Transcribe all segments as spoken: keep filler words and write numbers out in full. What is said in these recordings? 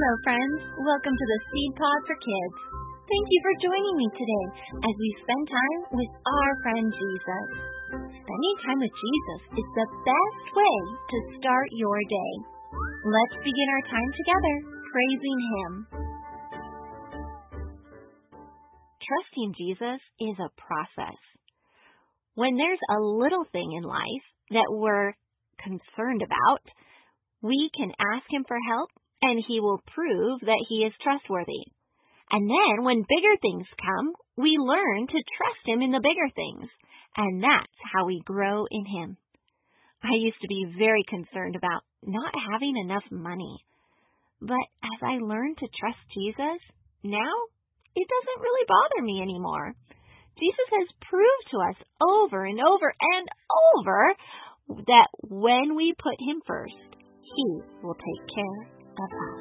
Hello, friends. Welcome to the Seed Pod for Kids. Thank you for joining me today as we spend time with our friend Jesus. Spending time with Jesus is the best way to start your day. Let's begin our time together praising Him. Trusting Jesus is a process. When there's a little thing in life that we're concerned about, we can ask Him for help, and He will prove that He is trustworthy. And then when bigger things come, we learn to trust Him in the bigger things. And that's how we grow in Him. I used to be very concerned about not having enough money. But as I learned to trust Jesus, now it doesn't really bother me anymore. Jesus has proved to us over and over and over that when we put Him first, He will take care of us.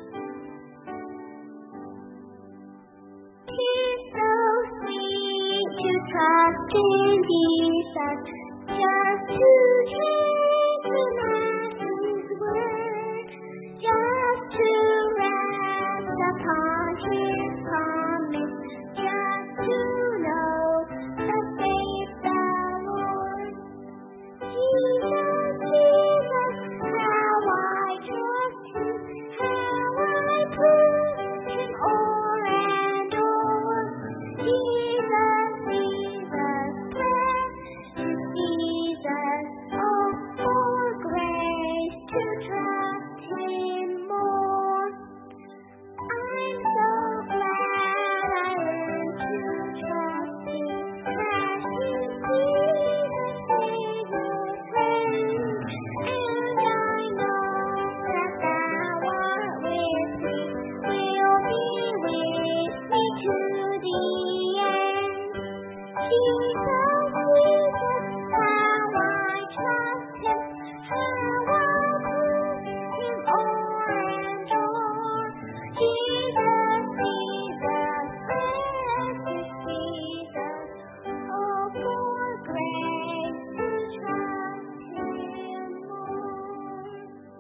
It's so sweet to trust in Jesus, just to take Him at His word, just to rest upon His promise, just to know the faith the Lord. Jesus, Jesus, how I trust Him, how I prove Him o'er and o'er. Jesus, Jesus, precious Jesus, oh, for grace to trust Him more. I'm so glad I learned to trust Him, precious Jesus, Savior, friend. And I know that Thou art with me, will be with me to the end. Jesus, Jesus, how I trust Him, how I prove Him o'er and o'er. Jesus, Jesus, precious Jesus, oh, for grace to trust Him more.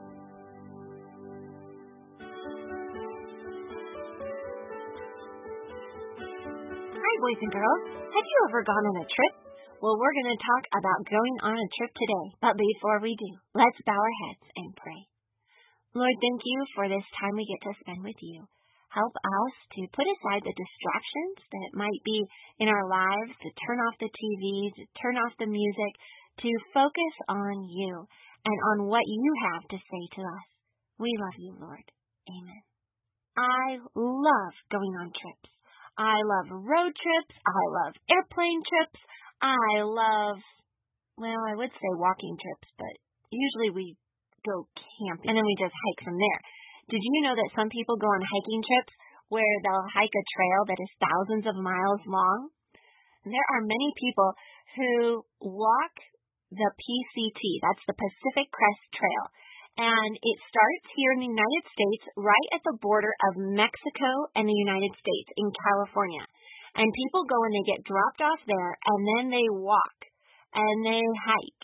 Hi, boys and girls. Have you ever gone on a trip? Well, we're going to talk about going on a trip today. But before we do, let's bow our heads and pray. Lord, thank you for this time we get to spend with you. Help us to put aside the distractions that might be in our lives, to turn off the T V, to turn off the music, to focus on you and on what you have to say to us. We love you, Lord. Amen. I love going on trips. I love road trips. I love airplane trips. I love, well, I would say walking trips, but usually we go camping and then we just hike from there. Did you know that some people go on hiking trips where they'll hike a trail that is thousands of miles long? And there are many people who walk the P C T, that's the Pacific Crest Trail. And it starts here in the United States, right at the border of Mexico and the United States in California. And people go and they get dropped off there, and then they walk, and they hike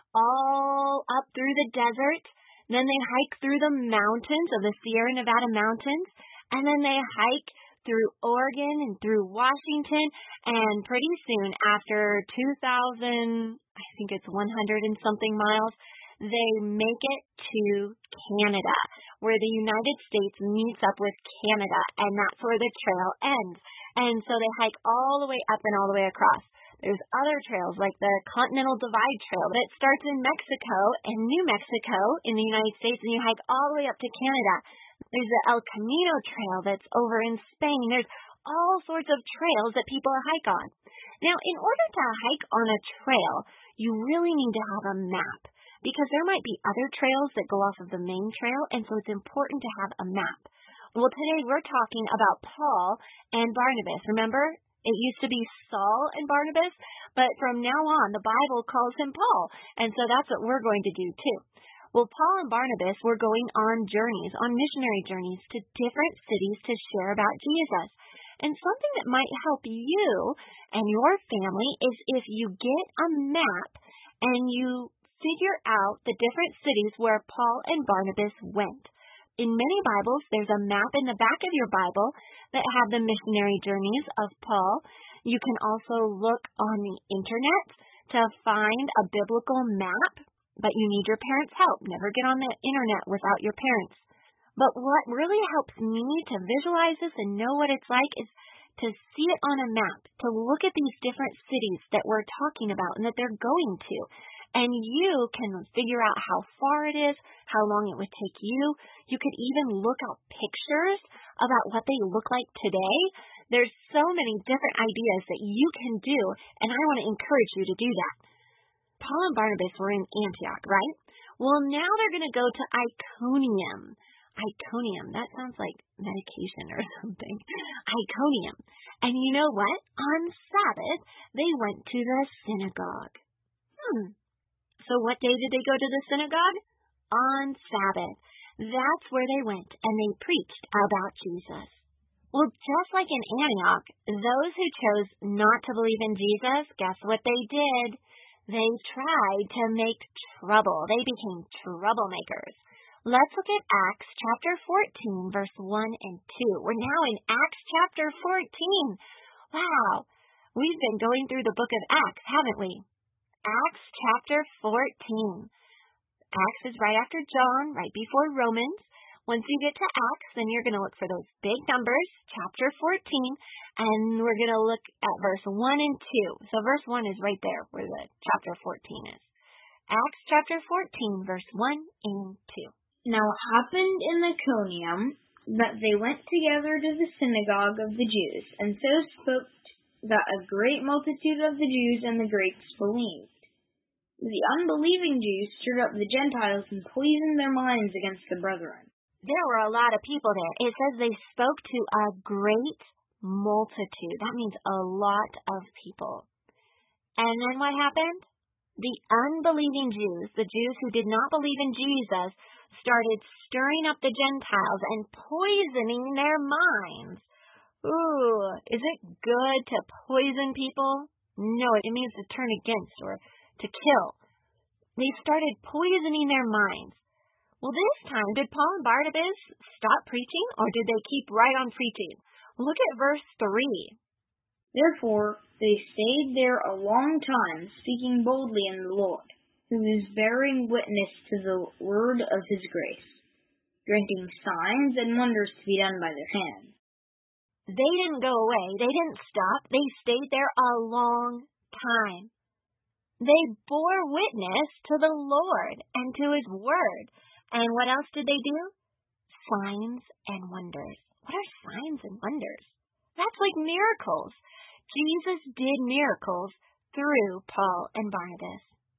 all up through the desert. Then they hike through the mountains of the Sierra Nevada mountains, and then they hike through Oregon and through Washington, and pretty soon, after two thousand, I think it's one hundred and something miles, they make it to Canada, where the United States meets up with Canada, and that's where the trail ends. And so they hike all the way up and all the way across. There's other trails like the Continental Divide Trail that starts in Mexico and New Mexico in the United States, and you hike all the way up to Canada. There's the El Camino Trail that's over in Spain. There's all sorts of trails that people hike on. Now, in order to hike on a trail, you really need to have a map, because there might be other trails that go off of the main trail, and so it's important to have a map. Well, today we're talking about Paul and Barnabas. Remember, it used to be Saul and Barnabas, but from now on, the Bible calls him Paul, and so that's what we're going to do too. Well, Paul and Barnabas were going on journeys, on missionary journeys to different cities to share about Jesus. And something that might help you and your family is if you get a map and you figure out the different cities where Paul and Barnabas went. In many Bibles, there's a map in the back of your Bible that have the missionary journeys of Paul. You can also look on the internet to find a biblical map, but you need your parents' help. Never get on the internet without your parents. But what really helps me to visualize this and know what it's like is to see it on a map, to look at these different cities that we're talking about and that they're going to. And you can figure out how far it is, how long it would take you. You could even look up pictures about what they look like today. There's so many different ideas that you can do, and I want to encourage you to do that. Paul and Barnabas were in Antioch, right? Well, now they're going to go to Iconium. Iconium, that sounds like medication or something. Iconium. And you know what? On Sabbath, they went to the synagogue. Hmm. So what day did they go to the synagogue? On Sabbath. That's where they went, and they preached about Jesus. Well, just like in Antioch, those who chose not to believe in Jesus, guess what they did? They tried to make trouble. They became troublemakers. Let's look at Acts chapter fourteen, verse one and two. We're now in Acts chapter fourteen. Wow, we've been going through the book of Acts, haven't we? Acts chapter fourteen. Acts is right after John, right before Romans. Once you get to Acts, then you're going to look for those big numbers, chapter fourteen, and we're going to look at verse one and two. So verse one is right there where the chapter fourteen is. Acts chapter fourteen, verse one and two. Now it happened in Iconium that they went together to the synagogue of the Jews, and so spoke that a great multitude of the Jews and the Greeks believed. The unbelieving Jews stirred up the Gentiles and poisoned their minds against the brethren. There were a lot of people there. It says they spoke to a great multitude. That means a lot of people. And then what happened? The unbelieving Jews, the Jews who did not believe in Jesus, started stirring up the Gentiles and poisoning their minds. Ooh, is it good to poison people? No, it means to turn against or to kill. They started poisoning their minds. Well, this time, did Paul and Barnabas stop preaching, or did they keep right on preaching? Look at verse three. Therefore, they stayed there a long time, speaking boldly in the Lord, who is bearing witness to the word of his grace, granting signs and wonders to be done by their hands. They didn't go away. They didn't stop. They stayed there a long time. They bore witness to the Lord and to his word. And what else did they do? Signs and wonders. What are signs and wonders? That's like miracles. Jesus did miracles through Paul and Barnabas.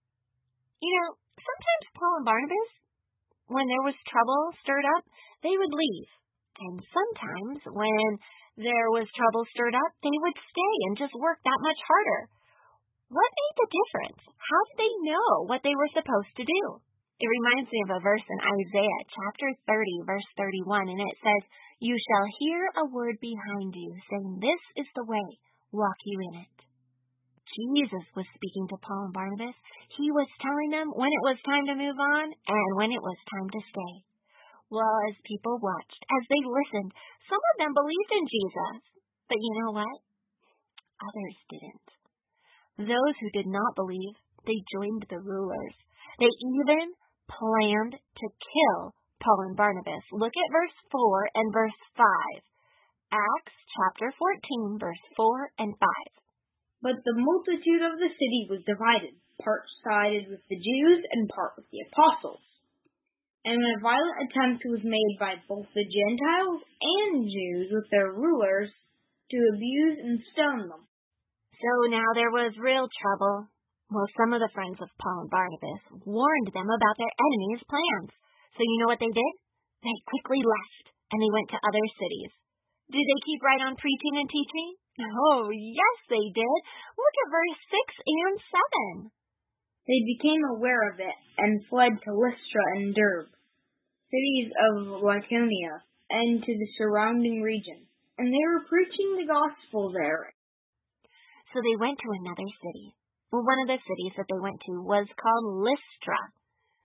You know, sometimes Paul and Barnabas, when there was trouble stirred up, they would leave. And sometimes when there was trouble stirred up, they would stay and just work that much harder. What made the difference? How did they know what they were supposed to do? It reminds me of a verse in Isaiah chapter thirty, verse thirty-one, and it says, "You shall hear a word behind you, saying, 'This is the way, walk you in it.'" Jesus was speaking to Paul and Barnabas. He was telling them when it was time to move on and when it was time to stay. Well, as people watched, as they listened, some of them believed in Jesus. But you know what? Others didn't. Those who did not believe, they joined the rulers. They even planned to kill Paul and Barnabas. Look at verse four and verse five. Acts chapter fourteen, verse four and five. But the multitude of the city was divided. Part sided with the Jews and part with the apostles. And a violent attempt was made by both the Gentiles and Jews with their rulers to abuse and stone them. So now there was real trouble. Well, some of the friends of Paul and Barnabas warned them about their enemies' plans. So you know what they did? They quickly left, and they went to other cities. Did they keep right on preaching and teaching? Oh, yes, they did. Look at verse six and seven. They became aware of it and fled to Lystra and Derbe, cities of Lycaonia, and to the surrounding region. And they were preaching the gospel there. So they went to another city. Well, one of the cities that they went to was called Lystra.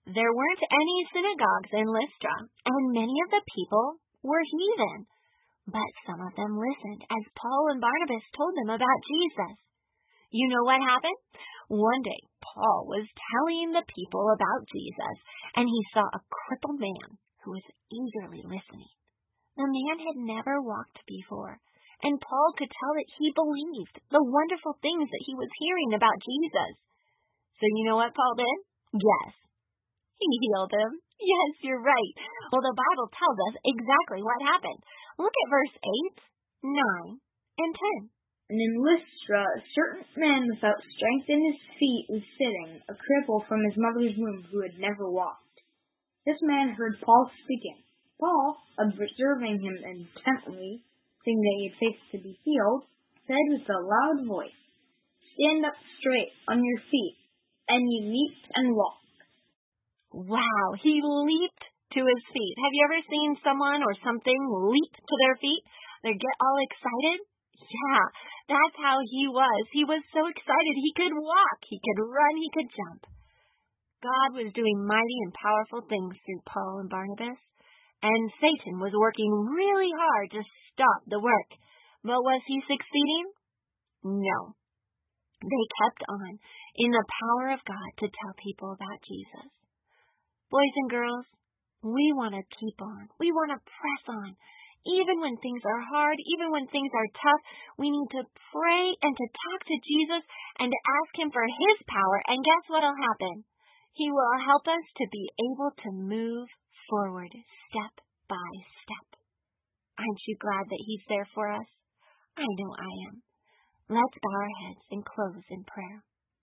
There weren't any synagogues in Lystra, and many of the people were heathen. But some of them listened as Paul and Barnabas told them about Jesus. You know what happened? One day, Paul was telling the people about Jesus, and he saw a crippled man who was eagerly listening. The man had never walked before, and Paul could tell that he believed the wonderful things that he was hearing about Jesus. So you know what Paul did? Yes, he healed him. Yes, you're right. Well, the Bible tells us exactly what happened. Look at verse eight, nine, and ten. And in Lystra, a certain man without strength in his feet was sitting, a cripple from his mother's womb who had never walked. This man heard Paul speaking. Paul, observing him intently, seeing that he had faith to be healed, said with a loud voice, "Stand up straight on your feet." And he leaped and walked. Wow, he leaped to his feet. Have you ever seen someone or something leap to their feet? They get all excited? Yeah, that's how he was. He was so excited. He could walk, he could run, he could jump. God was doing mighty and powerful things through Paul and Barnabas, and Satan was working really hard to stop the work. But was he succeeding? No. They kept on in the power of God to tell people about Jesus. Boys and girls, we want to keep on. We want to press on. Even when things are hard, even when things are tough, we need to pray and to talk to Jesus and to ask him for his power. And guess what will happen? He will help us to be able to move forward step by step. Aren't you glad that he's there for us? I know I am. Let's bow our heads and close in prayer.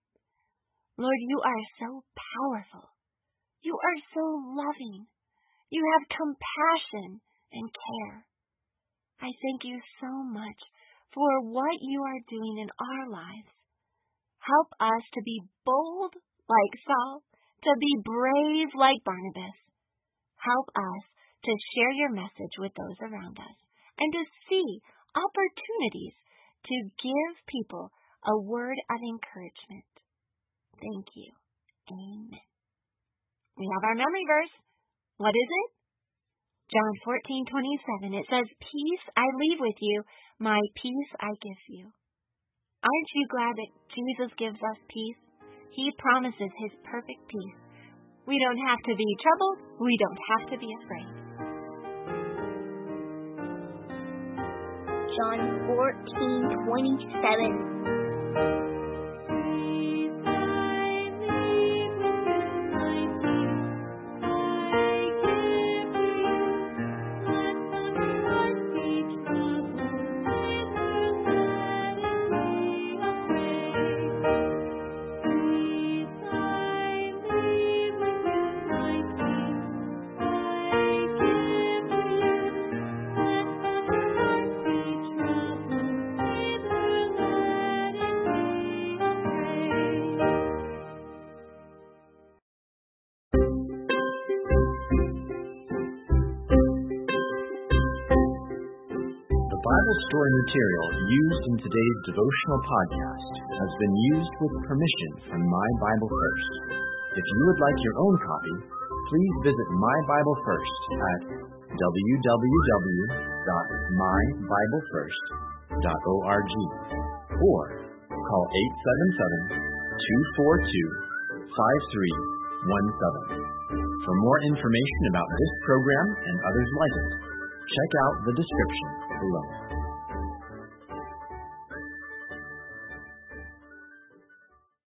Lord, you are so powerful. You are so loving. You have compassion and care. I thank you so much for what you are doing in our lives. Help us to be bold like Saul, to be brave like Barnabas. Help us to share your message with those around us and to see opportunities to give people a word of encouragement. Thank you. Amen. We have our memory verse. What is it? John fourteen twenty-seven. It says, "Peace I leave with you, my peace I give you." Aren't you glad that Jesus gives us peace? He promises his perfect peace. We don't have to be troubled. We don't have to be afraid. John fourteen twenty-seven. Bible story material used in today's devotional podcast has been used with permission from My Bible First. If you would like your own copy, please visit My Bible First at w w w dot my bible first dot org or call eight seven seven, two four two, five three one seven. For more information about this program and others like it, check out the description below.